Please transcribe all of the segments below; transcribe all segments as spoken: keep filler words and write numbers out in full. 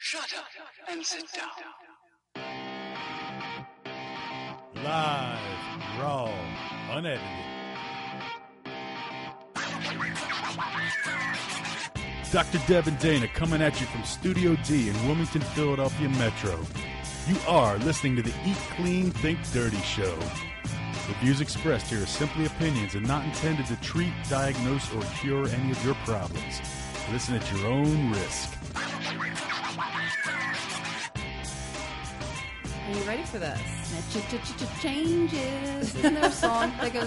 Shut up and sit down. Live, raw, unedited. Doctor Deb and Dana coming at you from Studio D in Wilmington, Philadelphia Metro. You are listening to the Eat Clean, Think Dirty show. The views expressed here are simply opinions and not intended to treat, diagnose, or cure any of your problems. Listen at your own risk. Are you ready for this? Changes. Isn't there a song that goes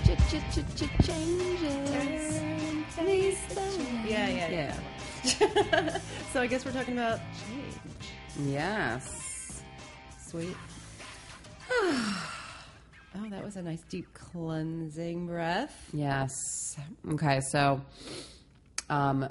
changes? Yeah, yeah, yeah. So I guess we're talking about change. Yes. Sweet. Oh, that was a nice deep cleansing breath. Yes. Okay, so um,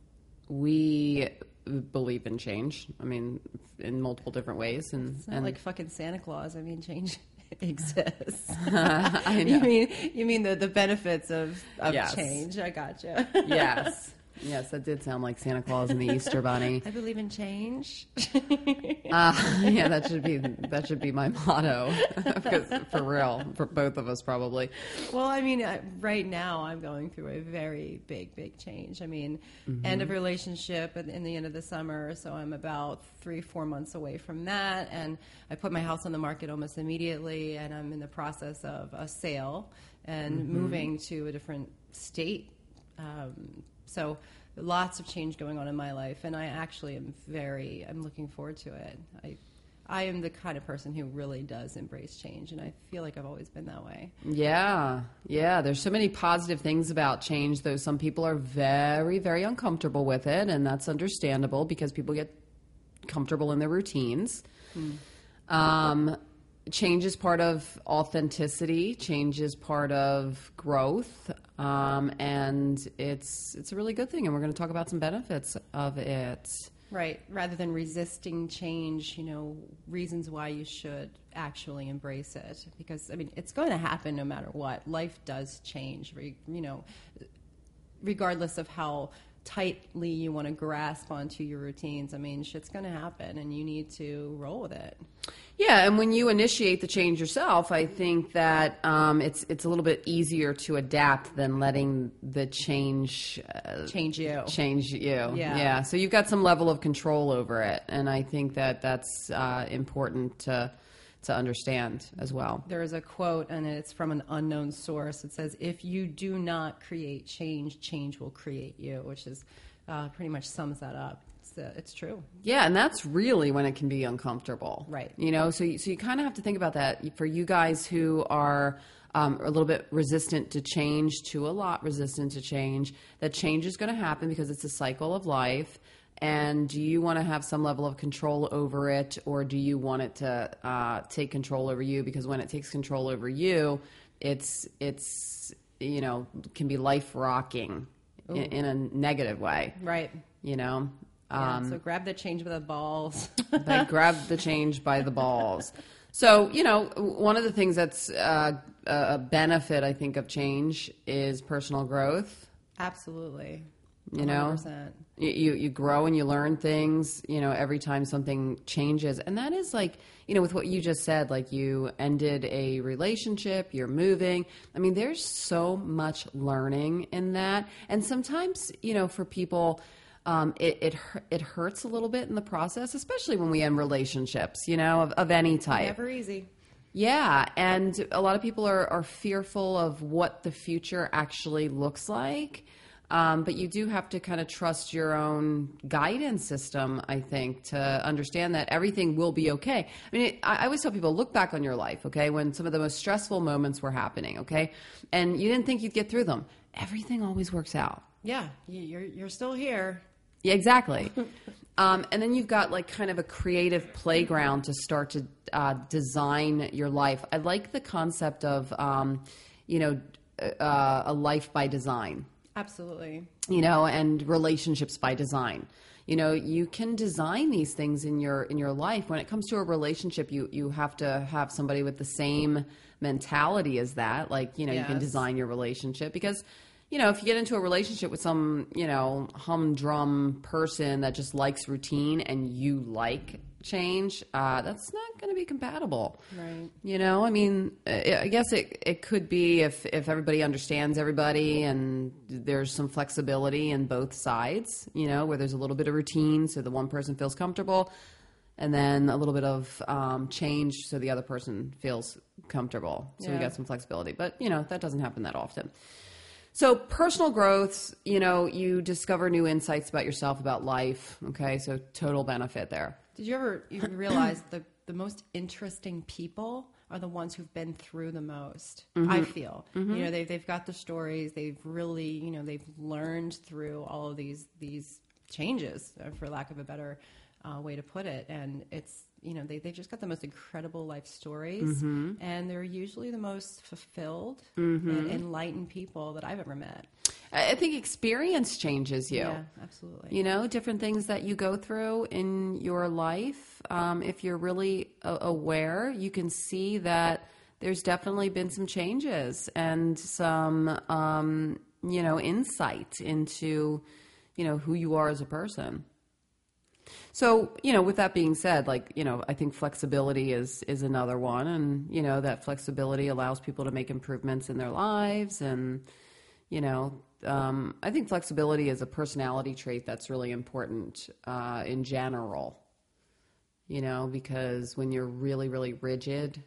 we believe in change. I mean, in multiple different ways. And It's not and like fucking Santa Claus. I mean, change exists. I know. You mean you mean the, the benefits of, of Yes. change. I gotcha. Yes. Yes, that did sound like Santa Claus and the Easter Bunny. I believe in change. Uh, yeah, that should be that should be my motto. Because for real, for both of us probably. Well, I mean, I, right now I'm going through a very big, big change. I mean, Mm-hmm. end of relationship at, in the end of the summer, so I'm about three, four months away from that. And I put my house on the market almost immediately, and I'm in the process of a sale and Mm-hmm. moving to a different state. Um, so lots of change going on in my life, and I actually am very, I'm looking forward to it. I, I am the kind of person who really does embrace change, and I feel like I've always been that way. Yeah, yeah. There's so many positive things about change, though some people are very, very uncomfortable with it, and that's understandable because people get comfortable in their routines. Hmm. Um, change is part of authenticity. Change is part of growth, um, and it's it's a really good thing. And we're going to talk about some benefits of it. Right. Rather than resisting change, you know, reasons why you should actually embrace it. Because, I mean, it's going to happen no matter what. Life does change, re- you know, regardless of how tightly you want to grasp onto your routines. I mean, shit's going to happen, and you need to roll with it. Yeah, and when you initiate the change yourself, I think that um, it's it's a little bit easier to adapt than letting the change uh, Change you. change you. Yeah. yeah. So you've got some level of control over it, and I think that that's uh, important to to understand as well. There is a quote, and it's from an unknown source. It says, if you do not create change, change will create you, which is uh, pretty much sums that up. It's, uh, it's true. Yeah, and that's really when it can be uncomfortable. Right. You know, so you, so you kind of have to think about that. For you guys who are um, a little bit resistant to change, to a lot resistant to change, that change is going to happen because it's a cycle of life. And do you want to have some level of control over it, or do you want it to uh, take control over you? Because when it takes control over you, it's it's you know can be life rocking in, in a negative way. Right. You know. Yeah, Um, so grab the change with the balls. They grab the change by the balls. So, you know, one of the things that's uh, a benefit, I think, of change is personal growth. Absolutely. You know, one hundred percent. you, you you grow and you learn things, you know, every time something changes. And that is like, you know, with what you just said, like you ended a relationship, you're moving. I mean, there's so much learning in that. And sometimes, you know, for people, Um, it, it it hurts a little bit in the process, especially when we end relationships, you know, of, of any type. Never easy. Yeah, and a lot of people are, are fearful of what the future actually looks like. Um, but you do have to kind of trust your own guidance system, I think, to understand that everything will be okay. I mean, it, I, I always tell people, look back on your life, okay, when some of the most stressful moments were happening, okay, and you didn't think you'd get through them. Everything always works out. Yeah, you- you're you're still here. Yeah, exactly. um, and then you've got like kind of a creative playground to start to uh, design your life. I like the concept of, um, you know, uh, a life by design, Absolutely. you know, and relationships by design. You know, you can design these things in your in your life. When it comes to a relationship, you you have to have somebody with the same mentality as that. Like, you know, you can Yes. design your relationship because you know, if you get into a relationship with some, you know, humdrum person that just likes routine and you like change, uh, that's not going to be compatible. Right. You know, I mean, I guess it it could be if, if everybody understands everybody and there's some flexibility in both sides, you know, where there's a little bit of routine so the one person feels comfortable, and then a little bit of um, change so the other person feels comfortable. So Yeah. we got some flexibility. But, you know, that doesn't happen that often. So personal growth, you know, you discover new insights about yourself, about life. Okay, so total benefit there. Did you ever even realize the the most interesting people are the ones who've been through the most? Mm-hmm. I feel, mm-hmm. you know, they've they've got the stories. They've really, you know, they've learned through all of these these changes, uh, for lack of a better uh, way to put it. And it's, you know, they they've just got the most incredible life stories, Mm-hmm. and they're usually the most fulfilled and enlightened people that I've ever met. I I think experience changes you. Yeah, absolutely. You know, different things that you go through in your life. Um, if you're really uh, aware, you can see that there's definitely been some changes and some, um, you know, insight into, you know, who you are as a person. So, you know, with that being said, like, you know, I think flexibility is, is another one. And, you know, that flexibility allows people to make improvements in their lives. And, you know, um, I think flexibility is a personality trait that's really important uh, in general, you know, because when you're really, really rigid,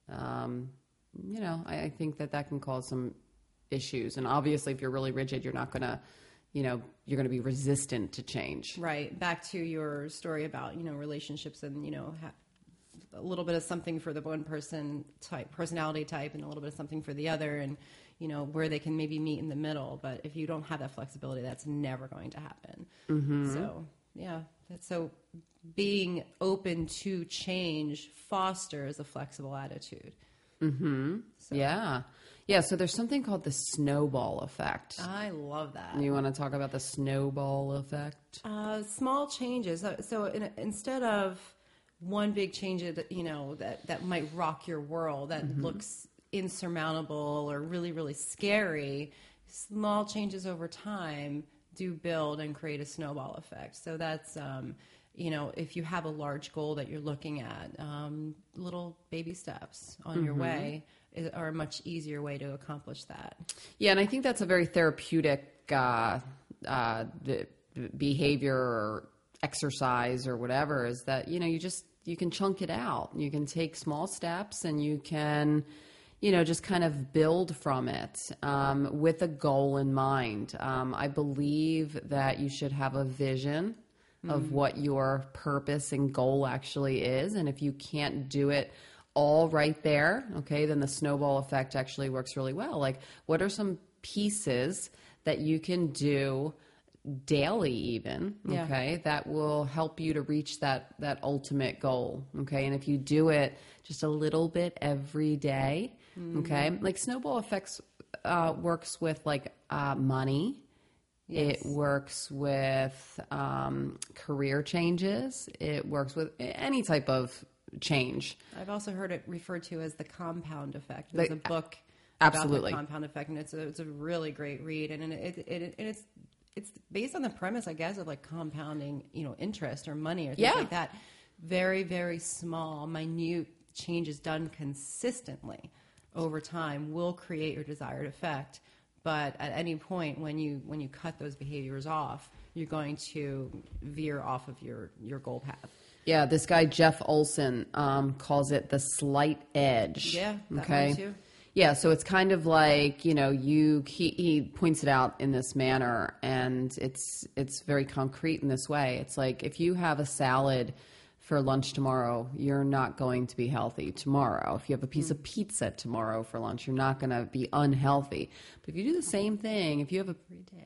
um, you know, I, I think that that can cause some issues. And obviously, if you're really rigid, you're not going to, you know, you're going to be resistant to change. Right. Back to your story about, you know, relationships and, you know, ha- a little bit of something for the one person type, personality type, and a little bit of something for the other, and, you know, where they can maybe meet in the middle. But if you don't have that flexibility, that's never going to happen. Mm-hmm. So, yeah. That's, so being open to change fosters a flexible attitude. Mm-hmm. So. Yeah. Yeah. So there's something called the snowball effect. I love that. You want to talk about the snowball effect? Uh, small changes. So, so in, instead of one big change that, you know, that, that might rock your world, that mm-hmm. looks insurmountable or really, really scary, small changes over time do build and create a snowball effect. So that's, um, you know, if you have a large goal that you're looking at, um, little baby steps on mm-hmm. your way is, are a much easier way to accomplish that. Yeah, and I think that's a very therapeutic uh, uh, the behavior or exercise or whatever, is that, you know, you just, you can chunk it out. You can take small steps and you can, you know, just kind of build from it um, with a goal in mind. Um, I believe that you should have a vision of what your purpose and goal actually is. And if you can't do it all right there, okay, then the snowball effect actually works really well. Like, what are some pieces that you can do daily even, Yeah. okay, that will help you to reach that, that ultimate goal, okay? And if you do it just a little bit every day, mm-hmm. okay, like snowball effects uh, works with like uh, money. Yes. It works with um, career changes. It works with any type of change. I've also heard it referred to as the compound effect. There's Like, a book absolutely. about the compound effect, and it's a, it's a really great read. And it, it, it, and it's it's based on the premise, I guess, of like compounding, you know, interest or money or things Yeah. like that. Very, very small, minute changes done consistently over time will create your desired effect. But at any point when you when you cut those behaviors off, you're going to veer off of your, your goal path. Yeah, this guy Jeff Olson um, calls it the slight edge. Yeah, that okay. one too. Yeah, so it's kind of like, you know, you he, he points it out in this manner, and it's it's very concrete in this way. It's like, if you have a salad for lunch tomorrow, you're not going to be healthy tomorrow. If you have a piece mm. of pizza tomorrow for lunch, you're not going to be unhealthy. But if you do the same thing, if you have a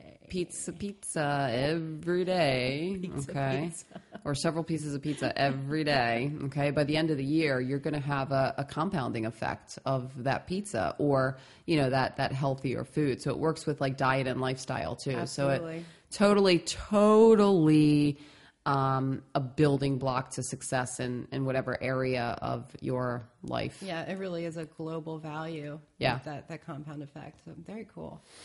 pizza pizza every day, Pizza, okay, pizza. or several pieces of pizza every day, okay, by the end of the year, you're going to have a, a compounding effect of that pizza, or, you know, that, that healthier food. So it works with like diet and lifestyle too. Absolutely. So it totally, totally um, a building block to success in, in whatever area of your life. Yeah, it really is a global value. Yeah. That, that compound effect. So very cool.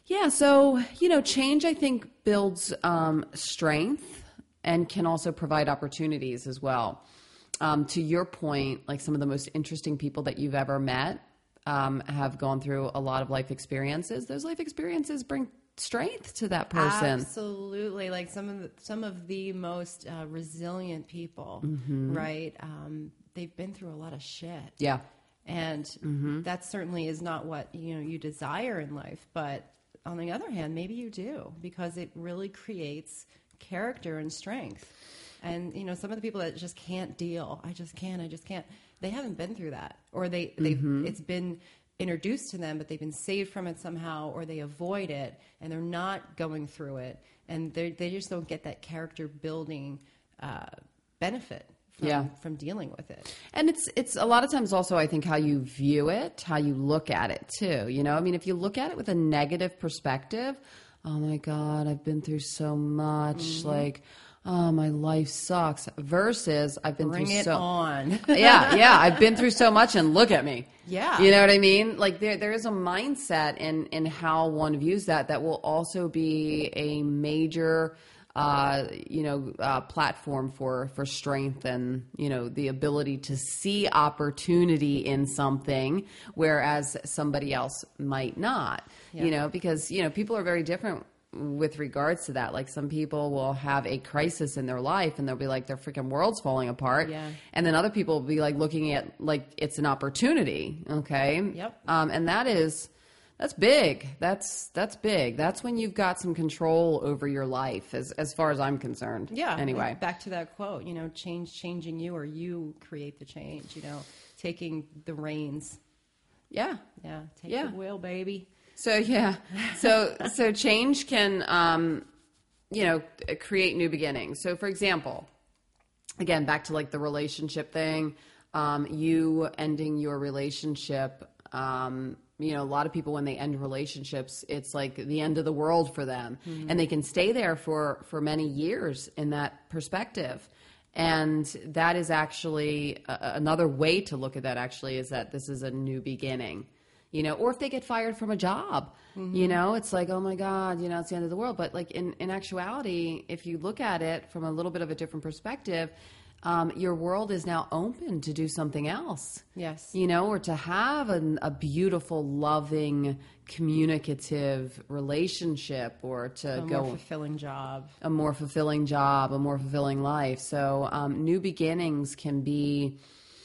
Yeah, so, you know, change, I think, builds um, strength and can also provide opportunities as well. Um, to your point, like some of the most interesting people that you've ever met um, have gone through a lot of life experiences. Those life experiences bring strength to that person. Absolutely. Like some of the, some of the most uh, resilient people, Mm-hmm. right? Um, they've been through a lot of shit. Yeah. And Mm-hmm. that certainly is not what, you know, you desire in life. But on the other hand, maybe you do, because it really creates character and strength. And, you know, some of the people that just can't deal, I just can't, I just can't, they haven't been through that. Or they, they Mm-hmm. it's been introduced to them, but they've been saved from it somehow, or they avoid it and they're not going through it. And they they just don't get that character building uh, benefit from, Yeah. from dealing with it. And it's it's a lot of times also, I think, how you view it, how you look at it too. You know, I mean, if you look at it with a negative perspective, oh my God, I've been through so much, Mm-hmm. like, oh, my life sucks, versus I've been Bring through it so on. yeah, yeah, I've been through so much and look at me. Yeah. You know what I mean? Like there there is a mindset in in how one views that that will also be a major uh, you know, uh, platform for, for strength and, you know, the ability to see opportunity in something, whereas somebody else might not, Yeah. you know, because, you know, people are very different with regards to that. Like some people will have a crisis in their life and they'll be like, their freaking world's falling apart. Yeah. And then other people will be like looking at like it's an opportunity. Okay. Yep. Um, and that is, that's big. That's, that's big. That's when you've got some control over your life as, as far as I'm concerned. Yeah. Anyway. like, back to that quote, you know, change changing you, or you create the change, you know, taking the reins. Yeah. Yeah. Take Yeah. the wheel, baby. So yeah, so so change can, um, you know, create new beginnings. So for example, again, back to like the relationship thing, um, you ending your relationship. Um, you know, a lot of people when they end relationships, it's like the end of the world for them, mm-hmm. and they can stay there for for many years in that perspective. And that is actually uh, another way to look at that. Actually, is that this is a new beginning. You know, or if they get fired from a job, mm-hmm. you know, it's like, oh my God, you know, it's the end of the world. But like in, in actuality, if you look at it from a little bit of a different perspective, um, your world is now open to do something else. Yes. You know, or to have an, a beautiful, loving, communicative relationship, or to A go more fulfilling job. a more fulfilling job, a more fulfilling life. So um, new beginnings can be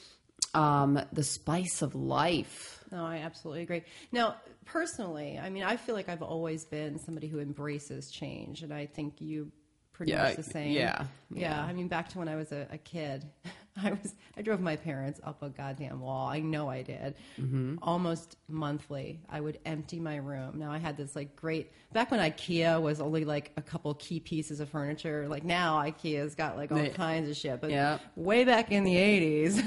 um, the spice of life. No, I absolutely agree. Now, personally, I mean, I feel like I've always been somebody who embraces change, and I think you pretty Yeah, much the same. yeah, yeah. yeah. I mean, back to when I was a, a kid, I was I drove my parents up a goddamn wall. I know I did. Mm-hmm. Almost monthly, I would empty my room. Now I had this like great back when IKEA was only like a couple key pieces of furniture. Like now, IKEA's got like all Yeah. kinds of shit. But Yeah. way back in the eighties,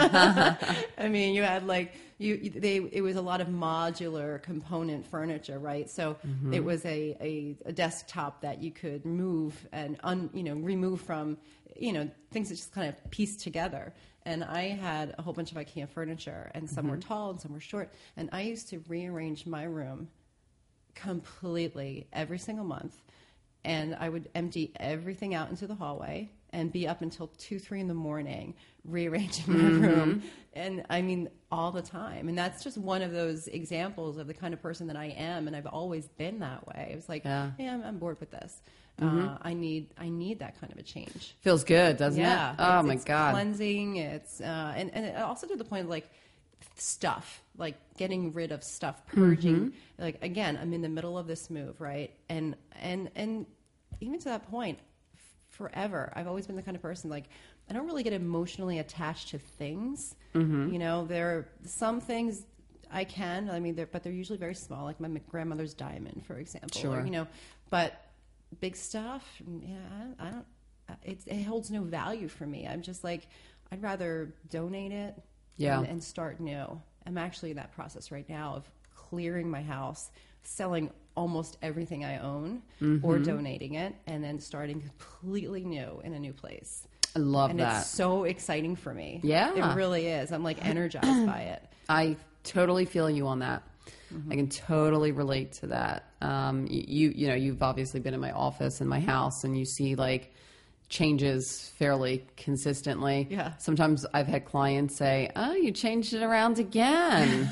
I mean, you had like. You, they, it was a lot of modular component furniture, right? So Mm-hmm. it was a, a, a desktop that you could move and un, you know remove from, you know, things that just kind of pieced together. And I had a whole bunch of IKEA furniture, and some Mm-hmm. were tall and some were short. And I used to rearrange my room completely every single month, and I would empty everything out into the hallway and be up until two, three in the morning rearranging my Mm-hmm. room. And I mean, all the time. And that's just one of those examples of the kind of person that I am. And I've always been that way. It was like, Yeah. yeah, I'm, I'm bored with this. Uh, I need, I need that kind of a change. Feels good, doesn't Yeah. it? Oh it's, my it's God. Cleansing. It's, uh, and, and also to the point of like stuff, like getting rid of stuff, purging. Mm-hmm. Like, again, I'm in the middle of this move, right? And, and, and even to that point, forever, I've always been the kind of person, like, I don't really get emotionally attached to things. Mm-hmm. You know, there are some things I can, I mean, they're, but they're usually very small, like my grandmother's diamond, for example. Sure. Or, you know, but big stuff, yeah, I, I don't, it, it holds no value for me. I'm just like, I'd rather donate it Yeah. and, and start new. I'm actually in that process right now of clearing my house, selling almost everything I own, Mm-hmm. or donating it, and then starting completely new in a new place. I love And that. it's so exciting for me. Yeah. It really is. I'm like energized by it. I totally feel you on that. Mm-hmm. I can totally relate to that. Um, you, you know, you've obviously been in my office and my house, and you see like changes fairly consistently. Yeah. Sometimes I've had clients say, "Oh, you changed it around again,"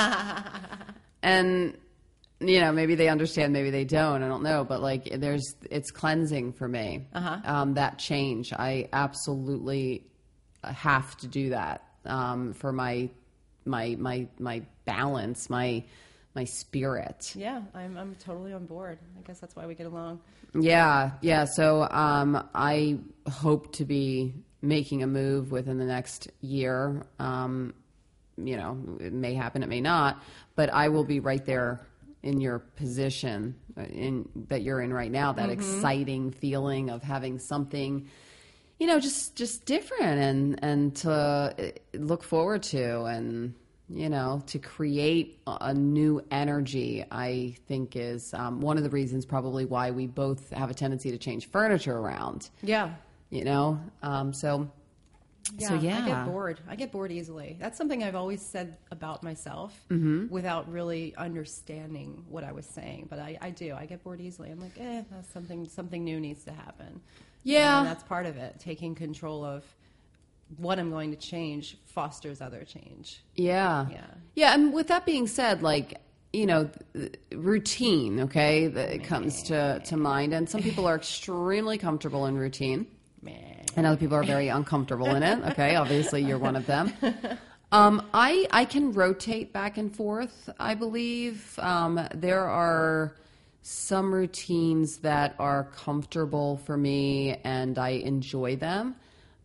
and you know, maybe they understand, maybe they don't. I don't know, but like, there's it's cleansing for me. Uh-huh. Um, that change, I absolutely have to do that um, for my my my my balance, my my spirit. Yeah, I'm I'm totally on board. I guess that's why we get along. Yeah, yeah. So um, I hope to be making a move within the next year. Um, you know, it may happen, it may not, but I will be right there in your position in that you're in right now. That mm-hmm. exciting feeling of having something, you know, just just different and and to look forward to, and you know, to create a new energy, I think is um, one of the reasons probably why we both have a tendency to change furniture around. Yeah. You know, um, so, yeah, so yeah. I get bored. I get bored easily. That's something I've always said about myself mm-hmm. without really understanding what I was saying. But I, I do. I get bored easily. I'm like, eh, that's something, something new needs to happen. Yeah. And that's part of it. Taking control of what I'm going to change fosters other change. Yeah. Yeah. Yeah. And with that being said, like, you know, routine, okay, that comes to, to mind. And some people are extremely comfortable in routine. And other people are very uncomfortable in it. Okay. Obviously you're one of them. Um, I, I can rotate back and forth, I believe. Um, there are some routines that are comfortable for me and I enjoy them,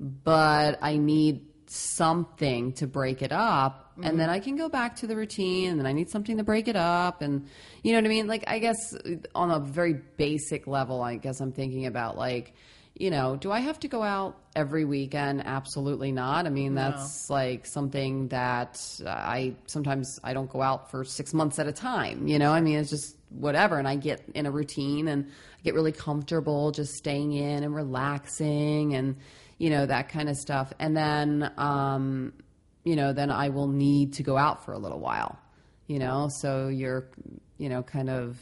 but I need something to break it up. Mm-hmm. And then I can go back to the routine, and then I need something to break it up. And you know what I mean? Like, I guess on a very basic level, I guess I'm thinking about like, you know, do I have to go out every weekend? Absolutely not. I mean, that's no. like something that I sometimes I don't go out for six months at a time. You know, I mean, it's just whatever. And I get in a routine and I get really comfortable just staying in and relaxing and, you know, that kind of stuff. And then, um, you know, then I will need to go out for a little while, you know, so you're, you know, kind of,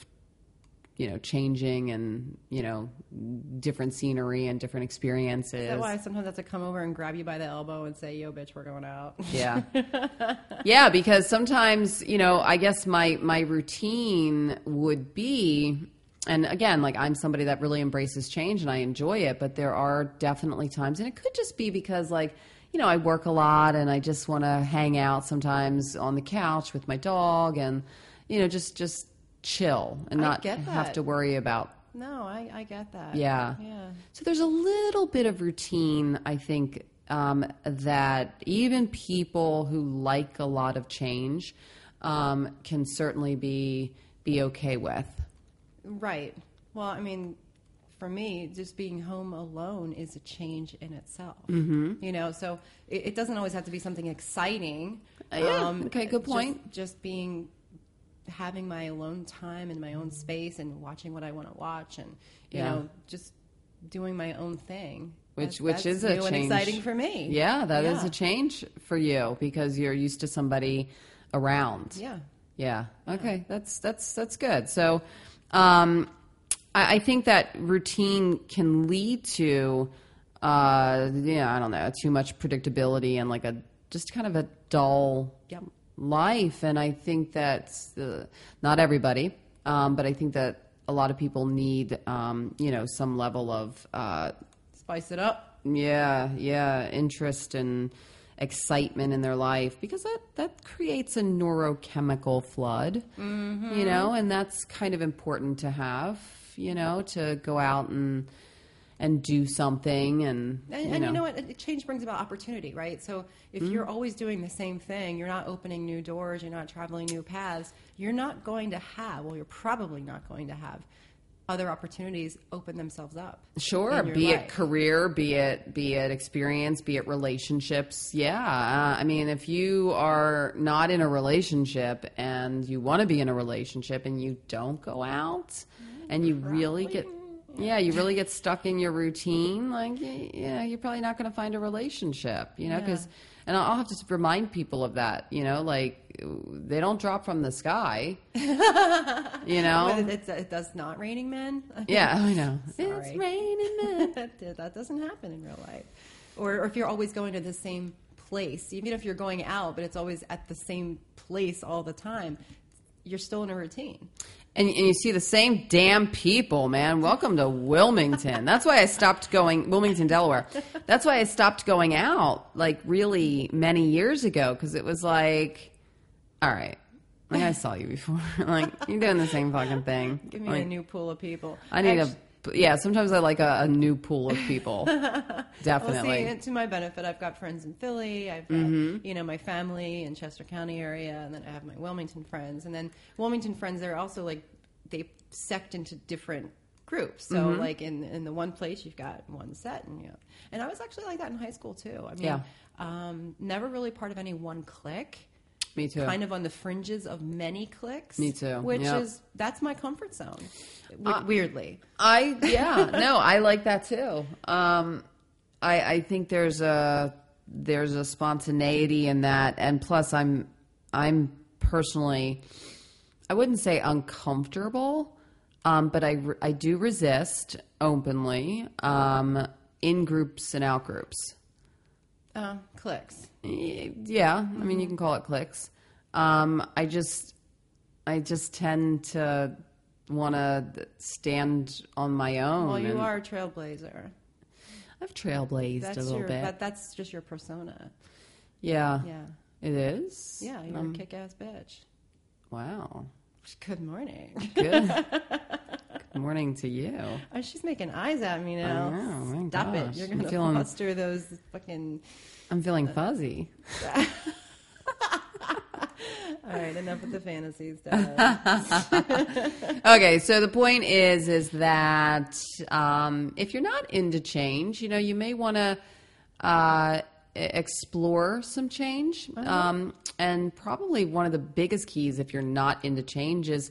you know, changing and, you know, different scenery and different experiences. Is that why I sometimes have to come over and grab you by the elbow and say, yo, bitch, we're going out? Yeah. Yeah, because sometimes, you know, I guess my, my routine would be, and again, like I'm somebody that really embraces change and I enjoy it, but there are definitely times, and it could just be because like, you know, I work a lot and I just want to hang out sometimes on the couch with my dog and, you know, just, just, chill and not have to worry about. No, I, I get that. Yeah. Yeah. So there's a little bit of routine, I think, um, that even people who like a lot of change um, can certainly be be okay with. Right. Well, I mean, for me, just being home alone is a change in itself. Mm-hmm. You know, so it, it doesn't always have to be something exciting. Uh, yeah. Um, okay. Good point. Just, just being. having my alone time in my own space and watching what I want to watch and, you yeah. know, just doing my own thing. Which, that's, which that's is a new change. And exciting for me. Yeah, that yeah. is a change for you because you're used to somebody around. Yeah. Yeah. yeah. Okay. That's, that's, that's good. So, um, I, I think that routine can lead to, uh, yeah, I don't know, too much predictability and like a, just kind of a dull, yep. life. And I think that uh, not everybody, um, but I think that a lot of people need, um, you know, some level of uh, spice it up. Yeah, yeah, interest and excitement in their life because that that creates a neurochemical flood, mm-hmm. you know, and that's kind of important to have, you know, to go out and. and do something and, and, you and know. you know what, change brings about opportunity, right? So if mm-hmm. you're always doing the same thing, you're not opening new doors, you're not traveling new paths, you're not going to have, well, you're probably not going to have other opportunities open themselves up. Sure, be life. it career, be it be it experience, be it relationships. Yeah, uh, I mean, if you are not in a relationship and you want to be in a relationship and you don't go out and you probably. really get Yeah, you really get stuck in your routine. Like, y- yeah, you're probably not going to find a relationship, you know, because, and I'll have to remind people of that, you know, like they don't drop from the sky, you know. But it's, it does not raining men. Yeah, I know. Sorry. It's raining men. that, that doesn't happen in real life. Or, or if you're always going to the same place, even if you're going out, but it's always at the same place all the time, you're still in a routine. And, and you see the same damn people, man. Welcome to Wilmington. That's why I stopped going, Wilmington, Delaware. That's why I stopped going out, like, really many years ago, because it was like, all right, like, I saw you before. Like, you're doing the same fucking thing. Give me like, a new pool of people. I need Actu- a, yeah, sometimes I like a, a new pool of people. Definitely. Well, see, and to my benefit, I've got friends in Philly. I've got, Mm-hmm. you know, my family in Chester County area, and then I have my Wilmington friends. And then Wilmington friends, they're also like, they sect into different groups. So, Mm-hmm. like in in the one place, you've got one set, and you know, and I was actually like that in high school too. I mean, Yeah. um, never really part of any one clique. Me too. Kind of on the fringes of many cliques. Me too. Which Yep. is that's my comfort zone. We- Uh, weirdly. I yeah no I like that too. Um, I I think there's a there's a spontaneity in that, and plus I'm I'm personally I wouldn't say uncomfortable, um, but I re- I do resist openly um, in groups and out groups. Uh, cliques. Yeah, I mean you can call it cliques. Um, I just I just tend to want to stand on my own. Well, you and are a trailblazer. I've trailblazed That's a little your bit. that, that's just your persona. yeah, Yeah. it is. Yeah, you're Um, a kick-ass bitch. wow. Good morning. Good. Good morning to you. Oh, she's making eyes at me I now. know, my Stop gosh. it. You're I'm going to feeling- foster those fucking... I'm feeling fuzzy. All right, enough with the fantasies, Dad. Okay, so the point is, is that um, if you're not into change, you know, you may want to uh, e- explore some change. Um, and probably one of the biggest keys, if you're not into change, is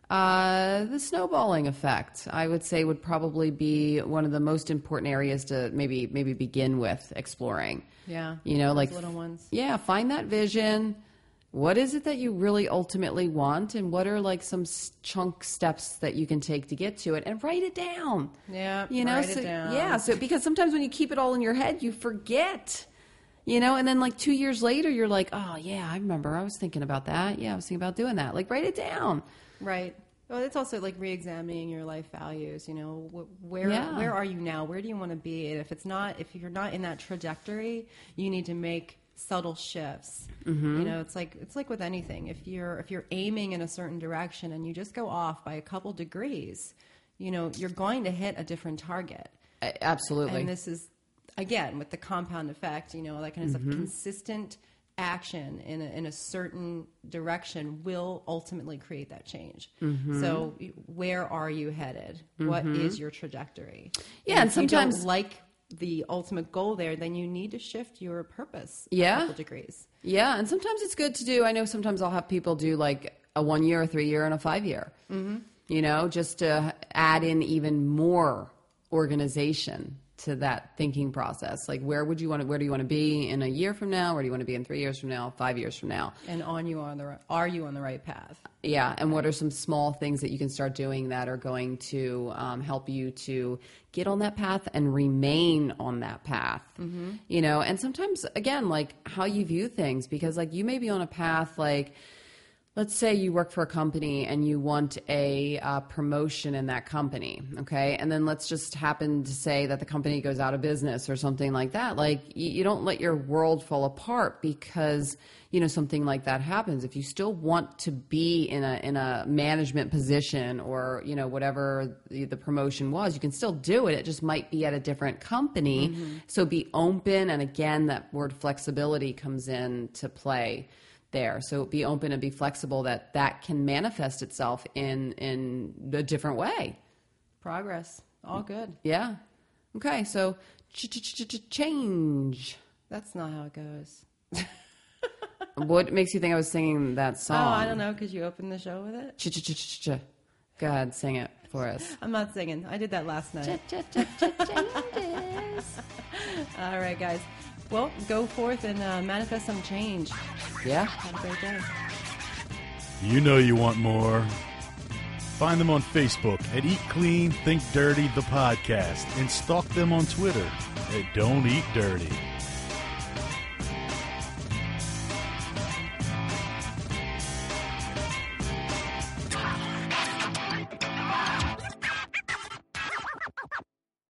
uh, the snowballing effect. I would say would probably be one of the most important areas to maybe maybe begin with exploring. Yeah. You know, those like little ones. Yeah, find that vision. What is it that you really ultimately want, and what are like some s- chunk steps that you can take to get to it, and write it down. Yeah, you know, write so it down. yeah, so because sometimes when you keep it all in your head, you forget. You know, and then like two years later, you're like, oh yeah, I remember. I was thinking about that. Yeah, I was thinking about doing that. Like, write it down. Right. Well, it's also like re-examining your life values. You know, wh- where Yeah. where are you now? Where do you want to be? And if it's not, if you're not in that trajectory, you need to make subtle shifts. Mm-hmm. You know, it's like it's like with anything. If you're if you're aiming in a certain direction and you just go off by a couple degrees, you know, you're going to hit a different target. A- Absolutely. And this is, again, with the compound effect, you know, like kind of Mm-hmm. consistent action in a, in a certain direction will ultimately create that change. Mm-hmm. So where are you headed? What is your trajectory? Yeah, and if you sometimes- don't like the ultimate goal there, then you need to shift your purpose Yeah. a couple degrees. Yeah, and sometimes it's good to do. I know sometimes I'll have people do like a one year, a three year, and a five year. Mm-hmm. You know, just to add in even more organization to that thinking process. Like, where would you want to? Where do you want to be in a year from now? Where do you want to be in three years from now? Five years from now? And on you on the right, are you on the right path? Yeah, and what are some small things that you can start doing that are going to um, help you to get on that path and remain on that path? Mm-hmm. You know, and sometimes, again, like how you view things, because like you may be on a path like, let's say you work for a company and you want a uh, promotion in that company, okay? And then let's just happen to say that the company goes out of business or something like that. Like, you, you don't let your world fall apart because, you know, something like that happens. If you still want to be in a in a management position or, you know, whatever the, the promotion was, you can still do it. It just might be at a different company. Mm-hmm. So be open. And again, that word flexibility comes in to play there. So be open and be flexible that that can manifest itself in in a different way. Progress. All good. Yeah. Okay. So ch- ch- ch- ch- change. That's not how it goes. What makes you think I was singing that song? Oh, I don't know, because you opened the show with it. Ch- ch- ch- ch- ch- Go ahead, sing it. for us. I'm not singing. I did that last night. Changes. All right, guys. Well, go forth and uh, manifest some change. Yeah. Have a great day. You know you want more. Find them on Facebook at Eat Clean, Think Dirty, the podcast, and stalk them on Twitter at Don't Eat Dirty.